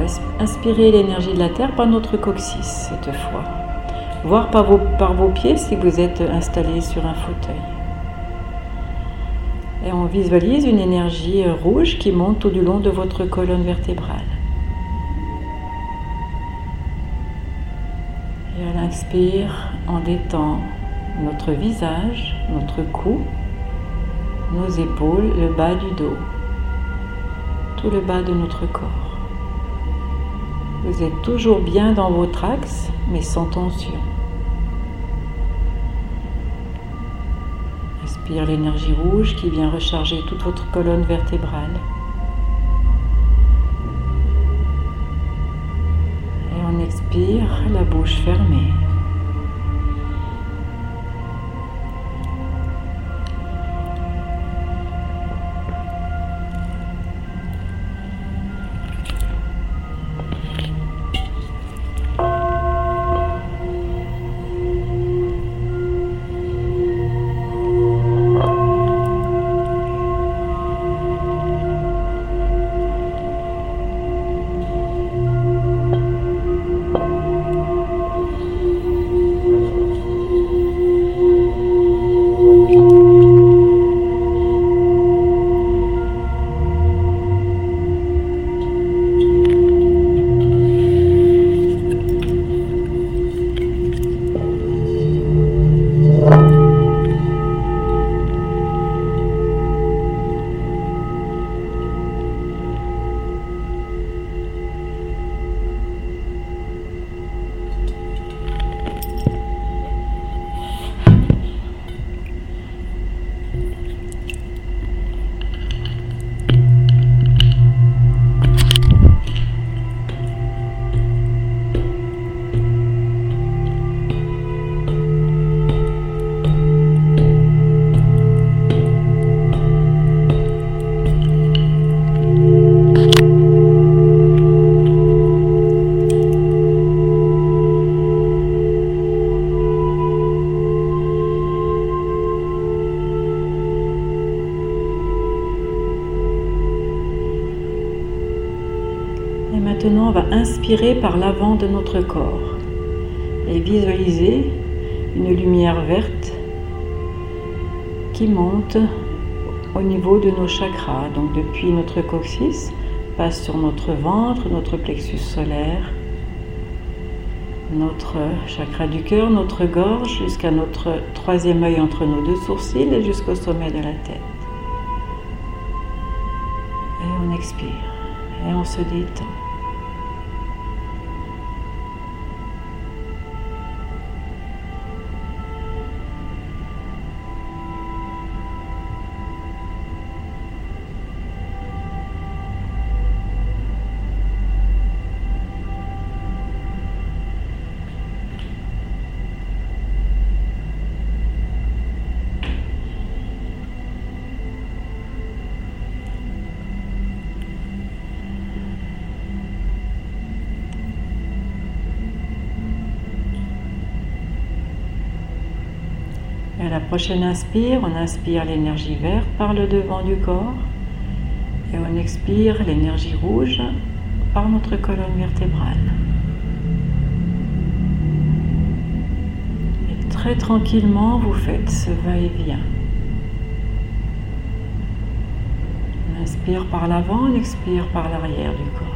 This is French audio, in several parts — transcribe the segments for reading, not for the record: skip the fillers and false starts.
inspirer l'énergie de la Terre par notre coccyx cette fois, voire par vos pieds si vous êtes installé sur un fauteuil. Et on visualise une énergie rouge qui monte tout du long de votre colonne vertébrale. Et à l'inspire, on détend notre visage, notre cou, nos épaules, le bas du dos, tout le bas de notre corps. Vous êtes toujours bien dans votre axe, mais sans tension. Inspire l'énergie rouge qui vient recharger toute votre colonne vertébrale. Et on expire, la bouche fermée. Maintenant, on va inspirer par l'avant de notre corps et visualiser une lumière verte qui monte au niveau de nos chakras. Donc depuis notre coccyx, passe sur notre ventre, notre plexus solaire, notre chakra du cœur, notre gorge, jusqu'à notre troisième œil entre nos deux sourcils et jusqu'au sommet de la tête. Et on expire et on se détend. À la prochaine inspire, on inspire l'énergie verte par le devant du corps et on expire l'énergie rouge par notre colonne vertébrale. Et très tranquillement, vous faites ce va-et-vient. On inspire par l'avant, on expire par l'arrière du corps.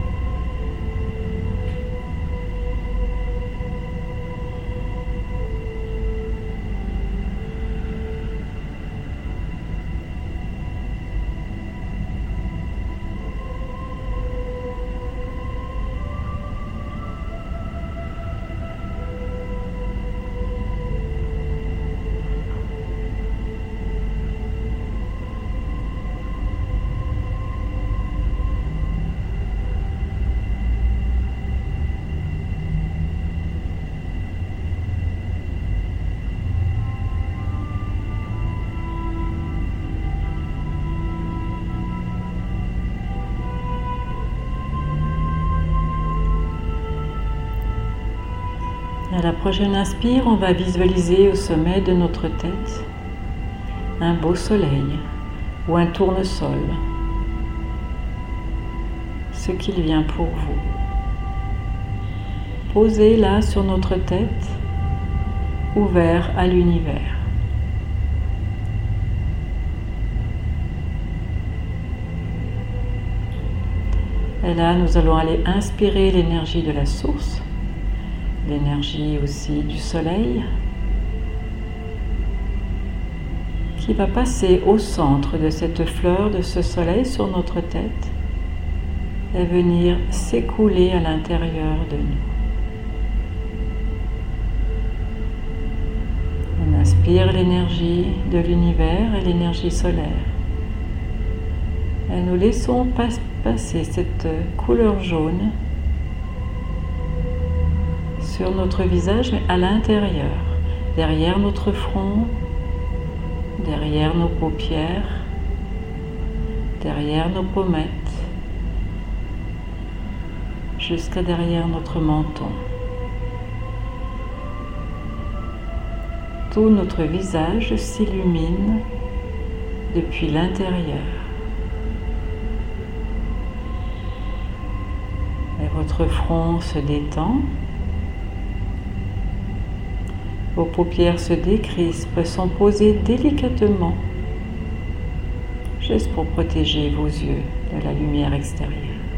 À la prochaine inspire, on va visualiser au sommet de notre tête un beau soleil ou un tournesol. ce qu'il vient pour vous. Posé là sur notre tête, ouvert à l'univers. Et là, nous allons aller inspirer l'énergie de la source, l'énergie aussi du soleil, qui va passer au centre de cette fleur, de ce soleil sur notre tête, et venir s'écouler à l'intérieur de nous. On inspire l'énergie de l'univers et l'énergie solaire. Et nous laissons passer cette couleur jaune sur notre visage, mais à l'intérieur, derrière notre front, derrière nos paupières, derrière nos pommettes, jusqu'à derrière notre menton. Tout notre visage s'illumine depuis l'intérieur. Et votre front se détend. Vos paupières se décrispent, sont posées délicatement, juste pour protéger vos yeux de la lumière extérieure.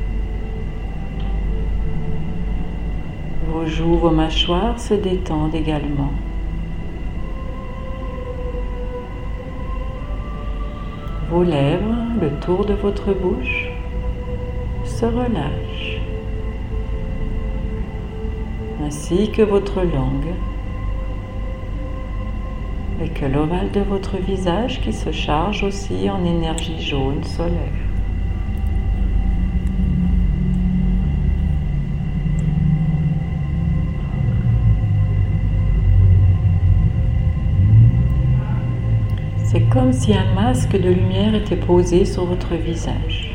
Vos joues, vos mâchoires se détendent également. Vos lèvres, le tour de votre bouche, se relâchent, ainsi que votre langue, et que l'ovale de votre visage qui se charge aussi en énergie jaune solaire. C'est comme si un masque de lumière était posé sur votre visage.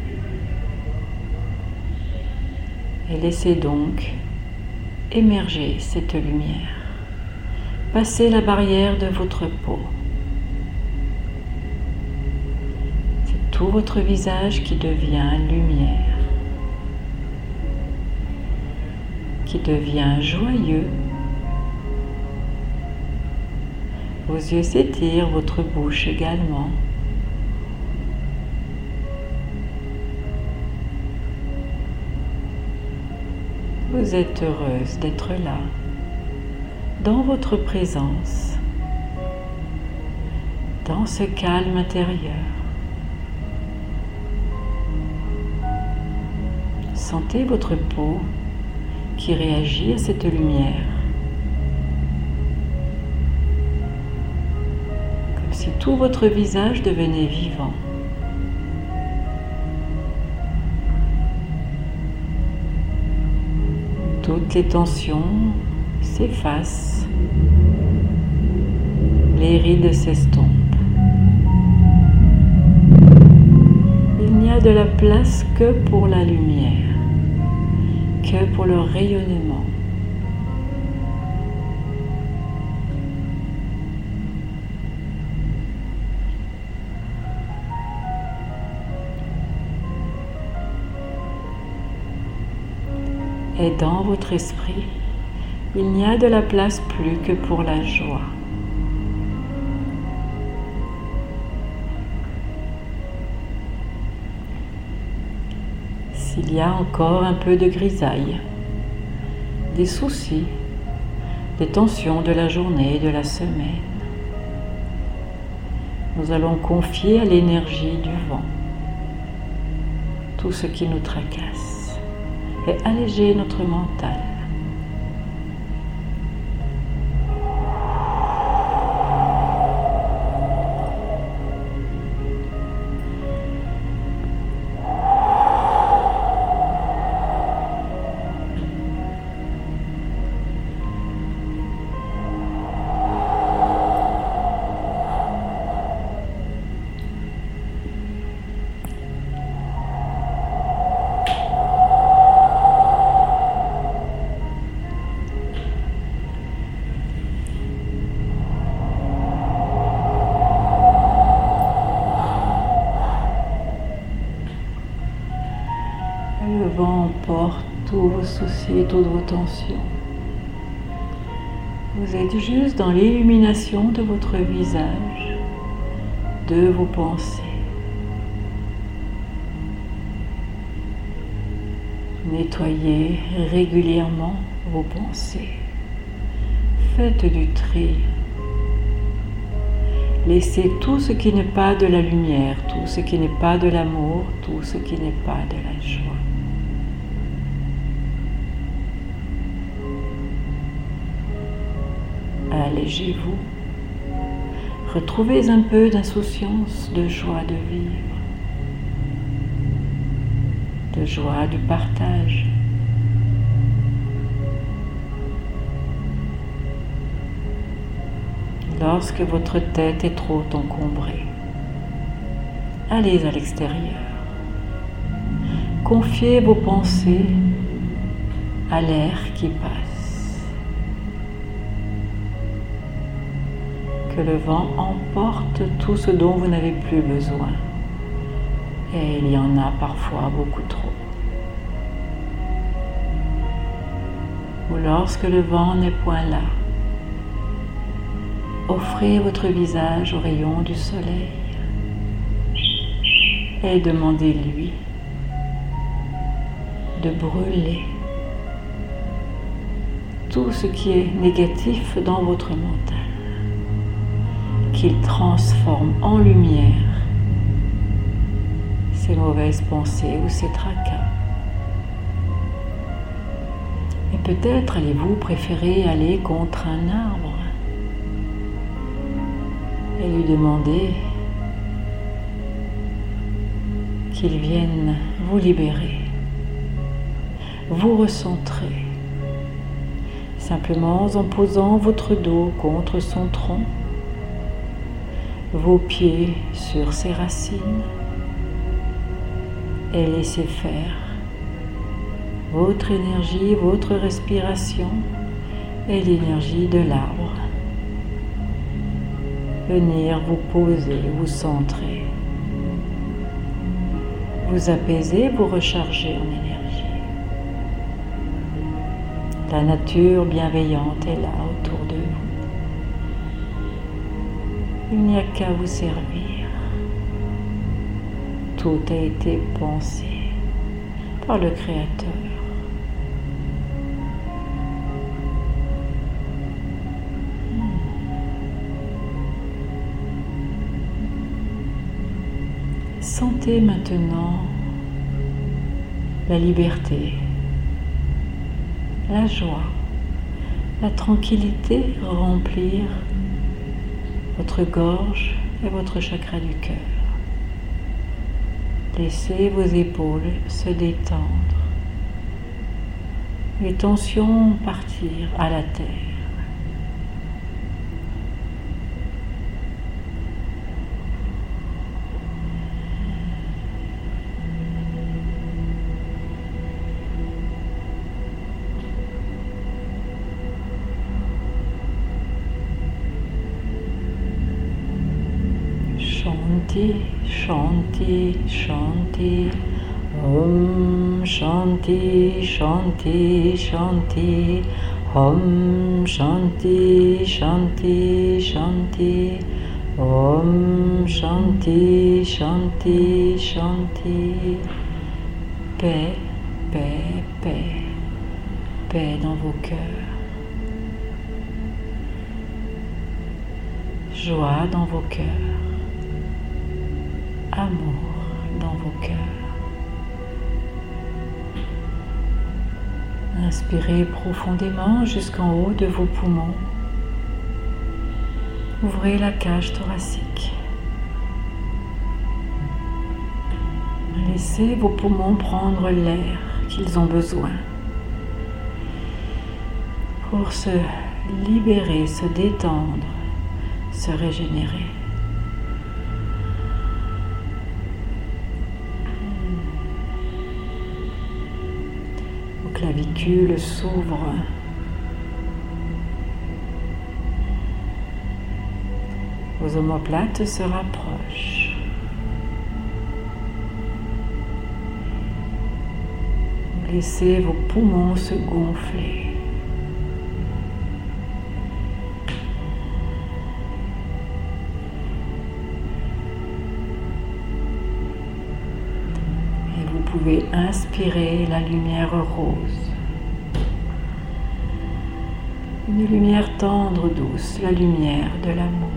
Et laissez donc émerger cette lumière. Passez la barrière de votre peau. C'est tout votre visage qui devient lumière, qui devient joyeux. Vos yeux s'étirent, votre bouche également. Vous êtes heureuse d'être là, dans votre présence, dans ce calme intérieur. Sentez votre peau qui réagit à cette lumière, comme si tout votre visage devenait vivant. Toutes les tensions s'effacent, les rides s'estompent. Il n'y a de la place que pour la lumière, que pour le rayonnement. Et dans votre esprit, il n'y a de la place plus que pour la joie. S'il y a encore un peu de grisaille, des soucis, des tensions de la journée et de la semaine, nous allons confier à l'énergie du vent tout ce qui nous tracasse et alléger notre mental. Le vent emporte tous vos soucis et toutes vos tensions. Vous êtes juste dans l'illumination de votre visage, de vos pensées. Nettoyez régulièrement vos pensées. Faites du tri. Laissez tout ce qui n'est pas de la lumière, tout ce qui n'est pas de l'amour, tout ce qui n'est pas de la joie. Allégez-vous. Retrouvez un peu d'insouciance, de joie de vivre, de joie du partage. Lorsque votre tête est trop encombrée, allez à l'extérieur. Confiez vos pensées à l'air qui passe. Que le vent emporte tout ce dont vous n'avez plus besoin. Et il y en a parfois beaucoup trop. Ou lorsque le vent n'est point là, offrez votre visage aux rayons du soleil et demandez-lui de brûler tout ce qui est négatif dans votre mental, qu'il transforme en lumière ces mauvaises pensées ou ces tracas. Et peut-être allez-vous préférer aller contre un arbre et lui demander qu'il vienne vous libérer, vous recentrer, simplement en posant votre dos contre son tronc, vos pieds sur ses racines et laissez faire votre énergie, votre respiration et l'énergie de l'arbre venir vous poser, vous centrer, vous apaiser, vous recharger en énergie. La nature bienveillante est là autour de vous. Il n'y a qu'à vous servir. Tout a été pensé par le Créateur. Sentez maintenant la liberté, la joie, la tranquillité remplir votre gorge et votre chakra du cœur. Laissez vos épaules se détendre, les tensions partir à la terre. Shanti, Shanti, Om Shanti, Shanti, Shanti, Om Shanti, Shanti, Shanti, Om Shanti, Shanti, Shanti. Paix, paix, paix, paix dans vos cœurs. Joie dans vos cœurs. Amour dans vos cœurs. Inspirez profondément jusqu'en haut de vos poumons. Ouvrez la cage thoracique. Laissez vos poumons prendre l'air qu'ils ont besoin pour se libérer, se détendre, se régénérer. Clavicule s'ouvre. Vos omoplates se rapprochent. Laissez vos poumons se gonfler. Et vous pouvez inspirer la lumière rose. Une lumière tendre, douce, la lumière de l'amour.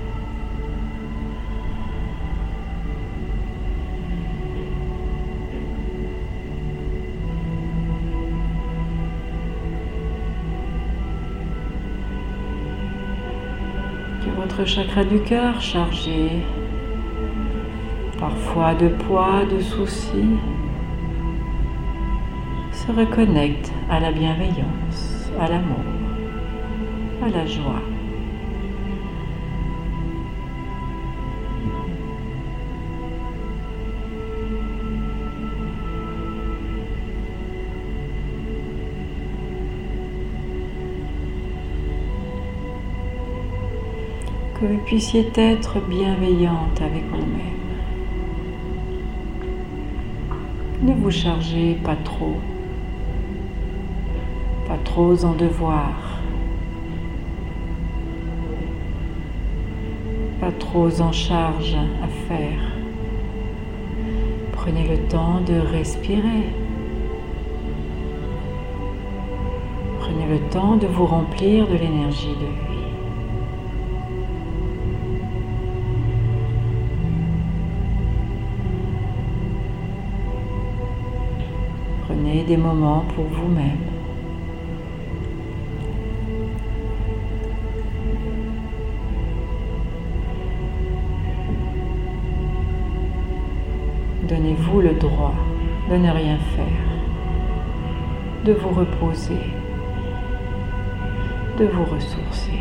Votre chakra du cœur chargé, parfois de poids, de soucis, se reconnecte à la bienveillance, à l'amour, à la joie. Que vous puissiez être bienveillante avec vous-même. Ne vous chargez pas trop en devoir, pas trop en charge à faire. Prenez le temps de respirer. Prenez le temps de vous remplir de l'énergie de vie. Prenez des moments pour vous-même. Donnez-vous le droit de ne rien faire, de vous reposer, de vous ressourcer.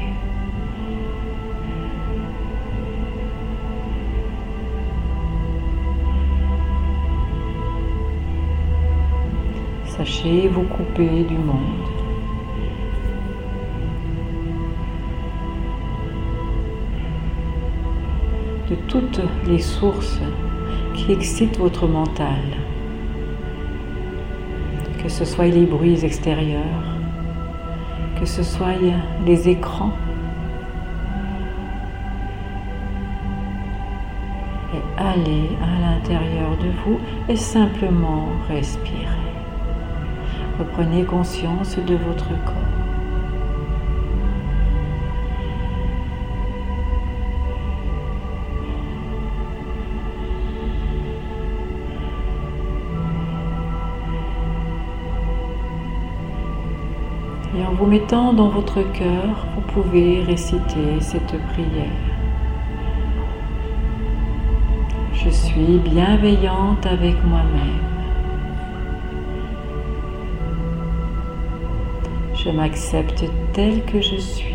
Sachez vous couper du monde. De toutes les sources qui excitent votre mental. Que ce soit les bruits extérieurs, que ce soit les écrans. Et allez à l'intérieur de vous et simplement respirez. Reprenez conscience de votre corps. Et en vous mettant dans votre cœur, vous pouvez réciter cette prière. Je suis bienveillante avec moi-même. Je m'accepte tel que je suis.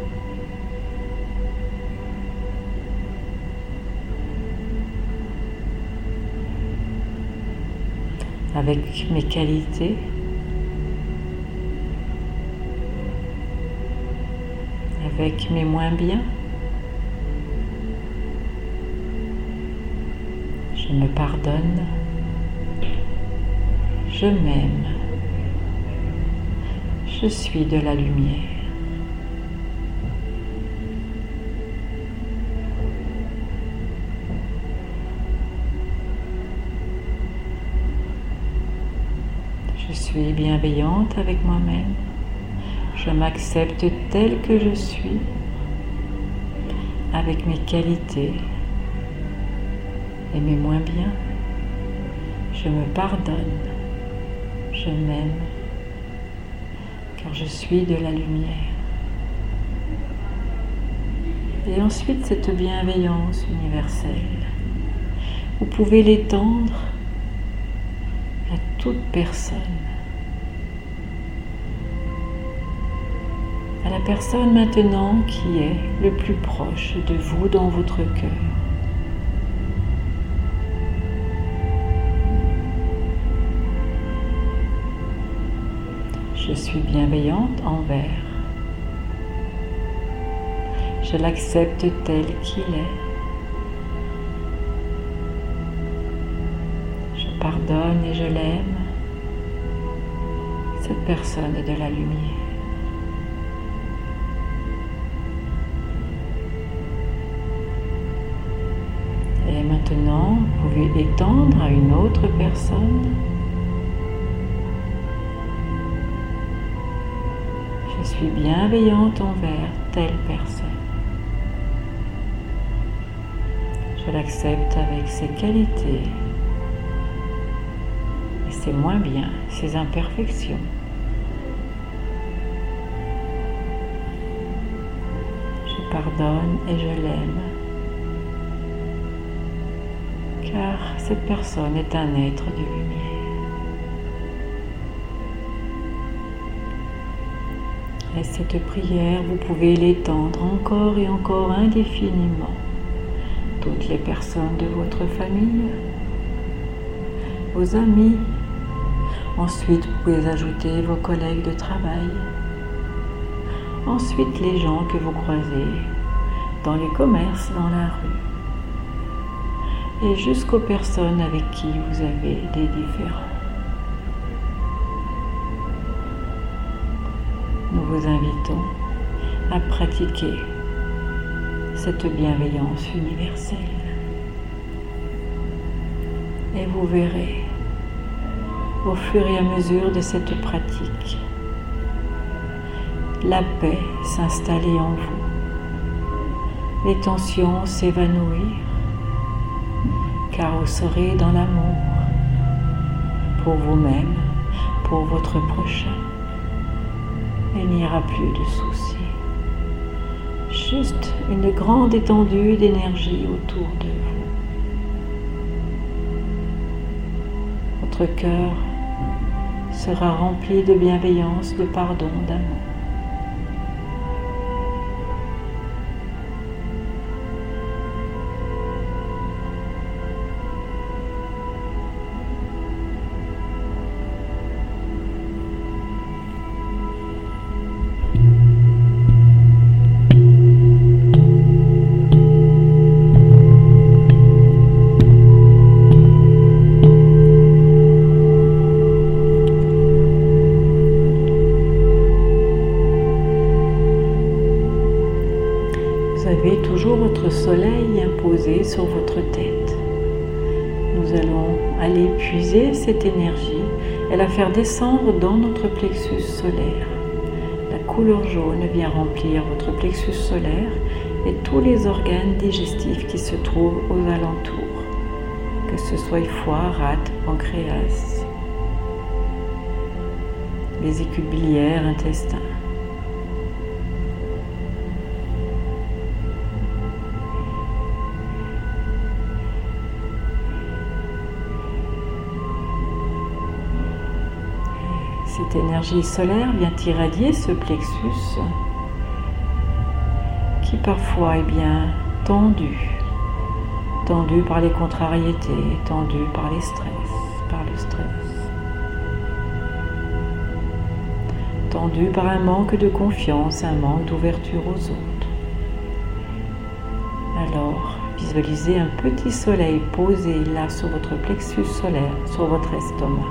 Avec mes qualités, avec mes moins bien, je me pardonne, je m'aime. Je suis de la lumière. Je suis bienveillante avec moi-même. Je m'accepte tel que je suis, avec mes qualités et mes moins bien. Je me pardonne. Je m'aime. Car je suis de la lumière. Et ensuite, cette bienveillance universelle, vous pouvez l'étendre à toute personne. À la personne maintenant qui est le plus proche de vous dans votre cœur. Je suis bienveillante envers. Je l'accepte tel qu'il est. Je pardonne et je l'aime. Cette personne est de la lumière. Et maintenant, vous pouvez étendre à une autre personne. Je suis bienveillante envers telle personne. Je l'accepte avec ses qualités et ses moins bien, ses imperfections. Je pardonne et je l'aime, car cette personne est un être de lumière. Et cette prière, vous pouvez l'étendre encore et encore indéfiniment. Toutes les personnes de votre famille, vos amis. Ensuite, vous pouvez ajouter vos collègues de travail. Ensuite, les gens que vous croisez dans les commerces, dans la rue. Et jusqu'aux personnes avec qui vous avez des différends. Nous vous invitons à pratiquer cette bienveillance universelle. Et vous verrez, au fur et à mesure de cette pratique, la paix s'installer en vous, les tensions s'évanouir, car vous serez dans l'amour pour vous-même, pour votre prochain. Il n'y aura plus de soucis. Juste une grande étendue d'énergie autour de vous. Votre cœur sera rempli de bienveillance, de pardon, d'amour. Toujours votre soleil imposé sur votre tête. Nous allons aller puiser cette énergie et la faire descendre dans notre plexus solaire. La couleur jaune vient remplir votre plexus solaire et tous les organes digestifs qui se trouvent aux alentours, que ce soit foie, rate, pancréas, vésicule biliaire, intestin. Cette énergie solaire vient irradier ce plexus qui parfois est bien tendu par les contrariétés, tendu par le stress, tendu par un manque de confiance, un manque d'ouverture aux autres. Alors, visualisez un petit soleil posé là sur votre plexus solaire, sur votre estomac.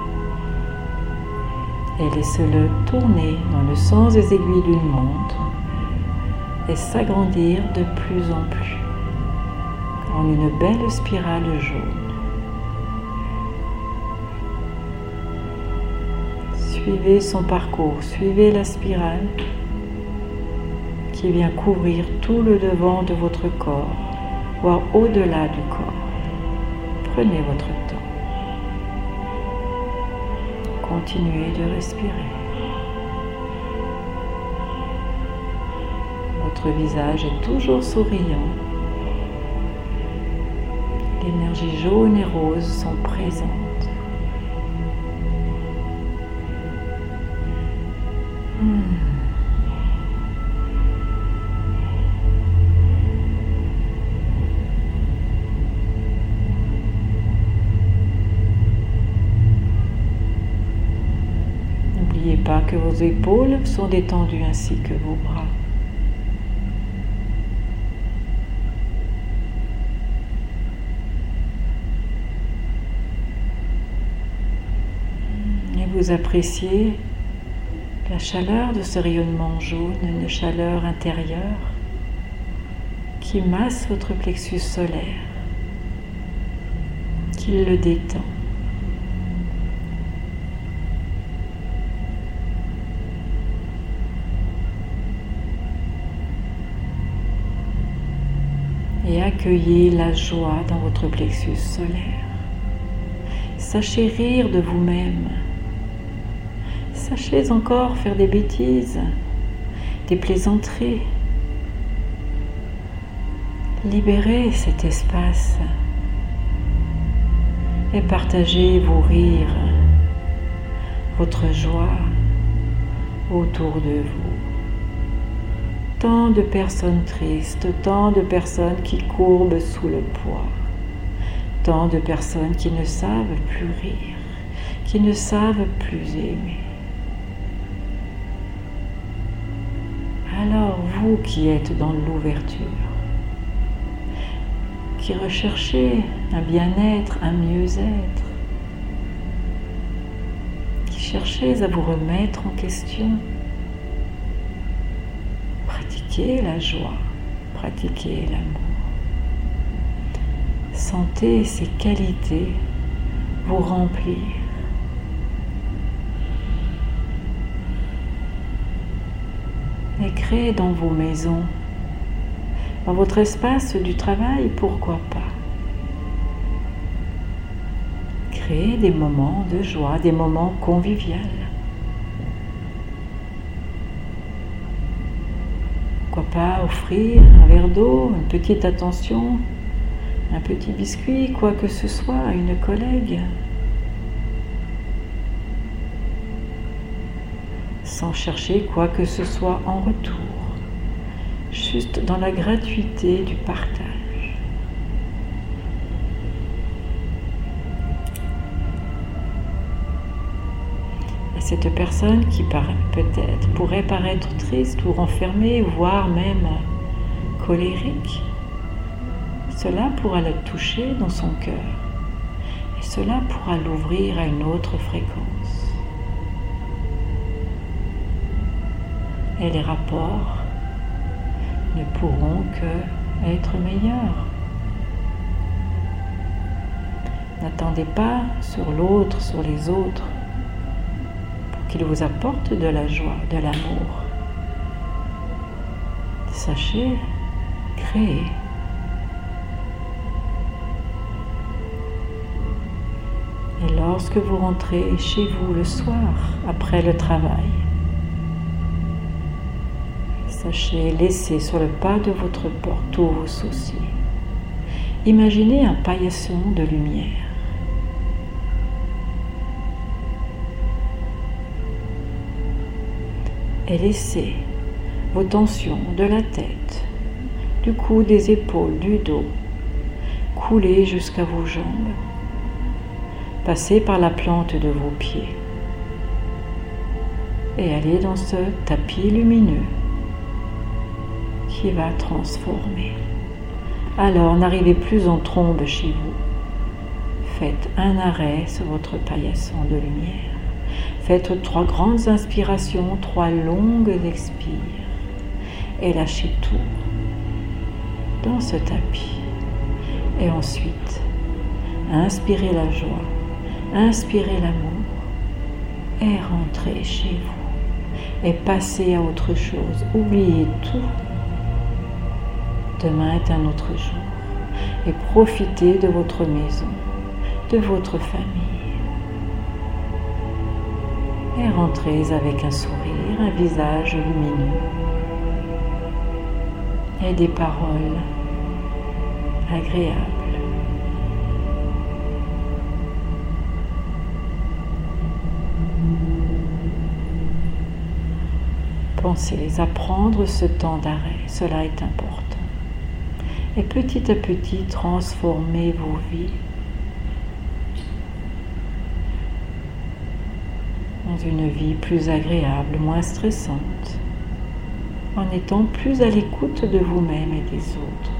Et laissez-le tourner dans le sens des aiguilles d'une montre et s'agrandir de plus en plus en une belle spirale jaune. Suivez son parcours, suivez la spirale qui vient couvrir tout le devant de votre corps, voire au-delà du corps. Prenez votre temps. Continuez de respirer. Votre visage est toujours souriant. L'énergie jaune et rose sont présentes. N'oubliez pas que vos épaules sont détendues ainsi que vos bras. Et vous appréciez La chaleur de ce rayonnement jaune, une chaleur intérieure qui masse votre plexus solaire, qui le détend. Et accueillez la joie dans votre plexus solaire. Sachez rire de vous-même. Sachez encore faire des bêtises, des plaisanteries. Libérez cet espace et partagez vos rires, votre joie autour de vous. Tant de personnes tristes, tant de personnes qui courbent sous le poids, tant de personnes qui ne savent plus rire, qui ne savent plus aimer. Alors vous qui êtes dans l'ouverture, qui recherchez un bien-être, un mieux-être, qui cherchez à vous remettre en question, pratiquez la joie, pratiquez l'amour. Sentez ces qualités vous remplir. Et créez dans vos maisons, dans votre espace du travail, pourquoi pas. Créez des moments de joie, des moments conviviaux. Pourquoi pas offrir un verre d'eau, une petite attention, un petit biscuit, quoi que ce soit à une collègue. Sans chercher quoi que ce soit en retour, juste dans la gratuité du partage. Et cette personne qui peut-être pourrait paraître triste ou renfermée, voire même colérique, cela pourra le toucher dans son cœur et cela pourra l'ouvrir à une autre fréquence. Et les rapports ne pourront que être meilleurs. N'attendez pas sur l'autre, sur les autres, pour qu'ils vous apportent de la joie, de l'amour. Sachez créer. Et lorsque vous rentrez chez vous le soir, après le travail, sachez laisser sur le pas de votre porte tous vos soucis. Imaginez un paillasson de lumière. Et laissez vos tensions de la tête, du cou, des épaules, du dos, couler jusqu'à vos jambes. Passez par la plante de vos pieds. Et allez dans ce tapis lumineux qui va transformer. Alors n'arrivez plus en trombe chez vous. Faites un arrêt sur votre paillasson de lumière. Faites 3 grandes inspirations, 3 longues expires. Et lâchez tout dans ce tapis. Et ensuite, inspirez la joie, inspirez l'amour et rentrez chez vous. Et passez à autre chose. Oubliez tout. Demain est un autre jour et profitez de votre maison, de votre famille. Et rentrez avec un sourire, un visage lumineux et des paroles agréables. Pensez à prendre ce temps d'arrêt, cela est important. Et petit à petit, transformez vos vies dans une vie plus agréable, moins stressante, en étant plus à l'écoute de vous-même et des autres.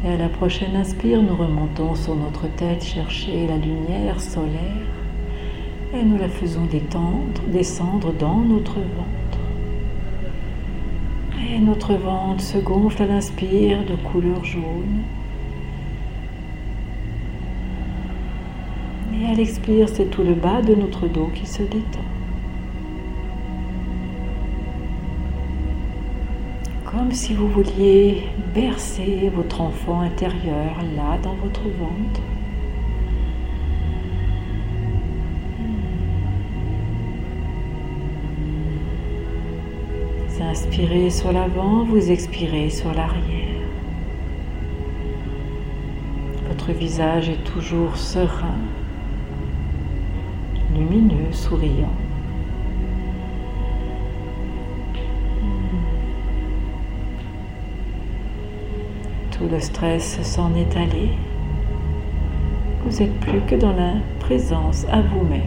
Et à la prochaine inspire, nous remontons sur notre tête chercher la lumière solaire et nous la faisons descendre dans notre ventre. Et notre ventre se gonfle à l'inspire de couleur jaune. Et à l'expire, c'est tout le bas de notre dos qui se détend. Comme si vous vouliez bercer votre enfant intérieur là dans votre ventre. Vous inspirez sur l'avant, vous expirez sur l'arrière. Votre visage est toujours serein, lumineux, souriant. Tout le stress s'en est allé. Vous n'êtes plus que dans la présence à vous-même.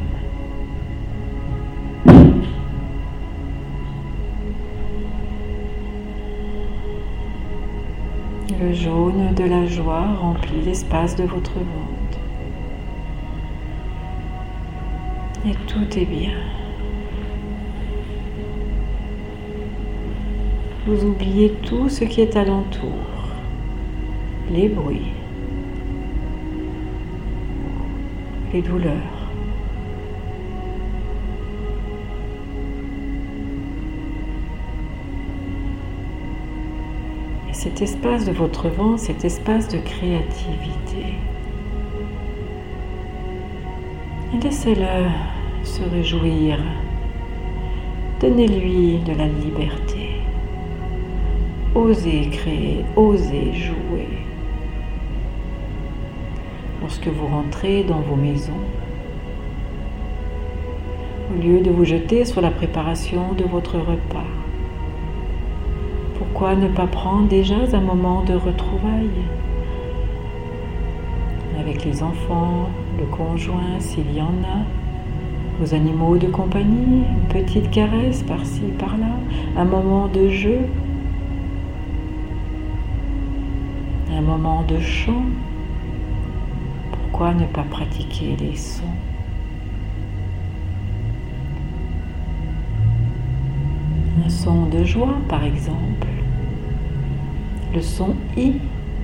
Le jaune de la joie remplit l'espace de votre ventre. Et tout est bien. Vous oubliez tout ce qui est alentour. Les bruits, les douleurs. Et cet espace de votre ventre, cet espace de créativité, laissez-le se réjouir. Donnez-lui de la liberté. Osez créer, osez jouer. Lorsque vous rentrez dans vos maisons, au lieu de vous jeter sur la préparation de votre repas, pourquoi ne pas prendre déjà un moment de retrouvailles avec les enfants, le conjoint s'il y en a, vos animaux de compagnie, une petite caresse par-ci, par-là, un moment de jeu, un moment de chant. Pourquoi ne pas pratiquer les sons? Un son de joie, par exemple. Le son I.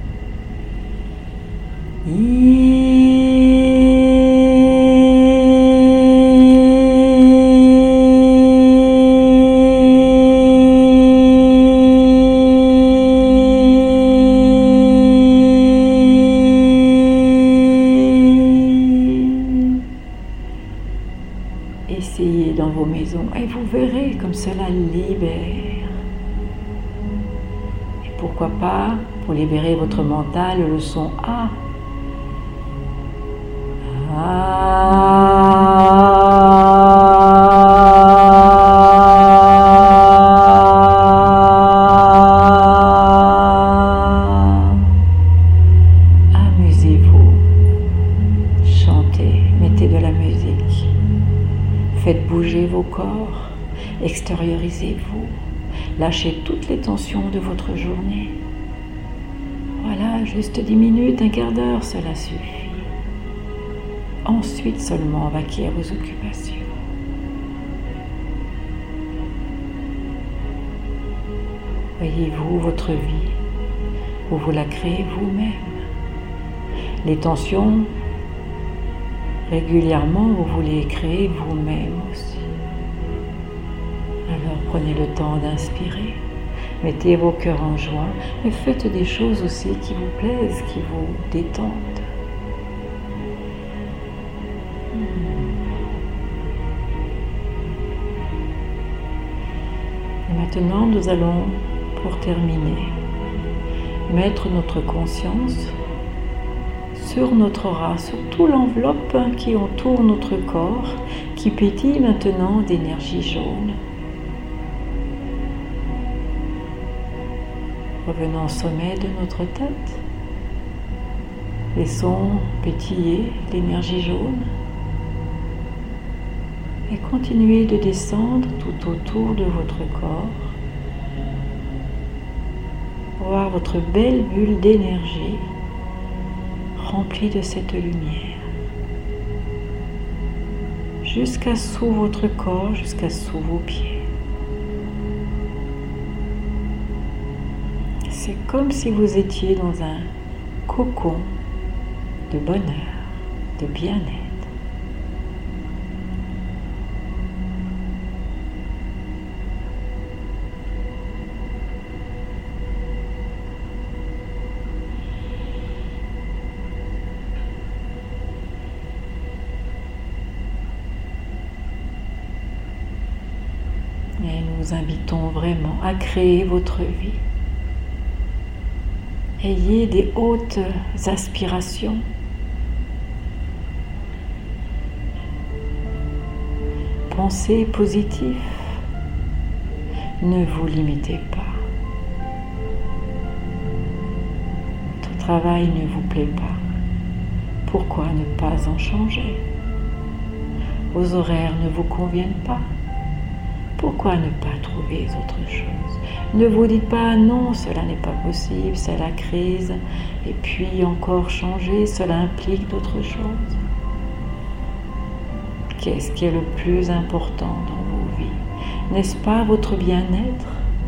Essayez dans vos maisons et vous verrez comme cela libère. Et pourquoi pas, pour libérer votre mental, le son A. Amusez-vous, chantez, mettez de la musique. Faites bouger vos corps, extériorisez-vous, lâchez toutes les tensions de votre journée. Voilà, juste 10 minutes, un quart d'heure, cela suffit. Ensuite seulement, vaquez à vos occupations. Voyez-vous votre vie, vous la créez vous-même. Les tensions, régulièrement, vous voulez créer vous-même aussi. Alors prenez le temps d'inspirer, mettez vos cœurs en joie et faites des choses aussi qui vous plaisent, qui vous détendent. Et maintenant, nous allons, pour terminer, mettre notre conscience sur notre aura, sur toute l'enveloppe qui entoure notre corps, qui pétille maintenant d'énergie jaune. Revenons au sommet de notre tête. Laissons pétiller l'énergie jaune et continuez de descendre tout autour de votre corps. voir votre belle bulle d'énergie remplie de cette lumière, jusqu'à sous votre corps, jusqu'à sous vos pieds. C'est comme si vous étiez dans un cocon de bonheur, de bien-être. Et nous vous invitons vraiment à créer votre vie. Ayez des hautes aspirations. Pensez positif. Ne vous limitez pas. Votre travail ne vous plaît pas. Pourquoi ne pas en changer? Vos horaires ne vous conviennent pas. Pourquoi ne pas trouver autre chose? Ne vous dites pas non, cela n'est pas possible, c'est la crise, et puis encore changer, cela implique d'autres choses. Qu'est-ce qui est le plus important dans vos vies? N'est-ce pas votre bien-être?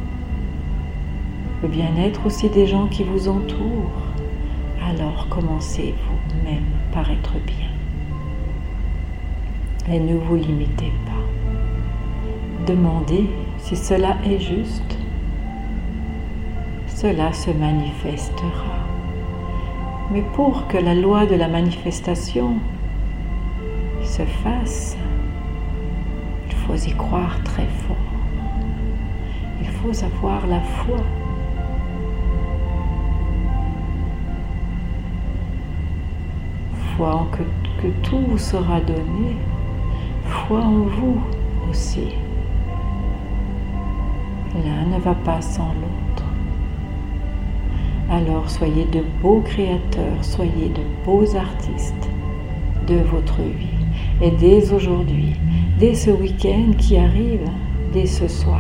Le bien-être aussi des gens qui vous entourent. Alors commencez vous-même par être bien. Et ne vous limitez pas. Demandez si cela est juste. Cela se manifestera. Mais pour que la loi de la manifestation se fasse, il faut y croire très fort. Il faut avoir la foi. Foi en que tout vous sera donné. Foi en vous aussi. L'un ne va pas sans l'autre. Alors soyez de beaux créateurs, soyez de beaux artistes de votre vie. Et dès aujourd'hui, dès ce week-end qui arrive, dès ce soir,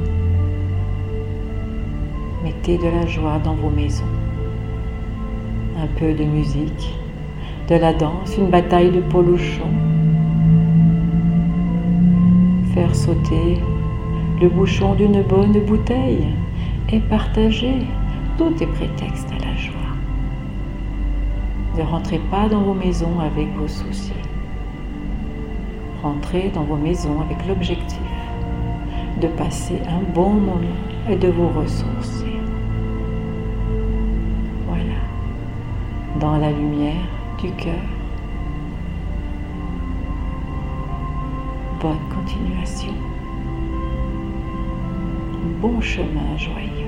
mettez de la joie dans vos maisons. Un peu de musique, de la danse, une bataille de polochon. Faire sauter le bouchon d'une bonne bouteille et partager. Tout est prétexte à la joie. Ne rentrez pas dans vos maisons avec vos soucis. Rentrez dans vos maisons avec l'objectif de passer un bon moment et de vous ressourcer. Voilà, dans la lumière du cœur. Bonne continuation. Bon chemin joyeux.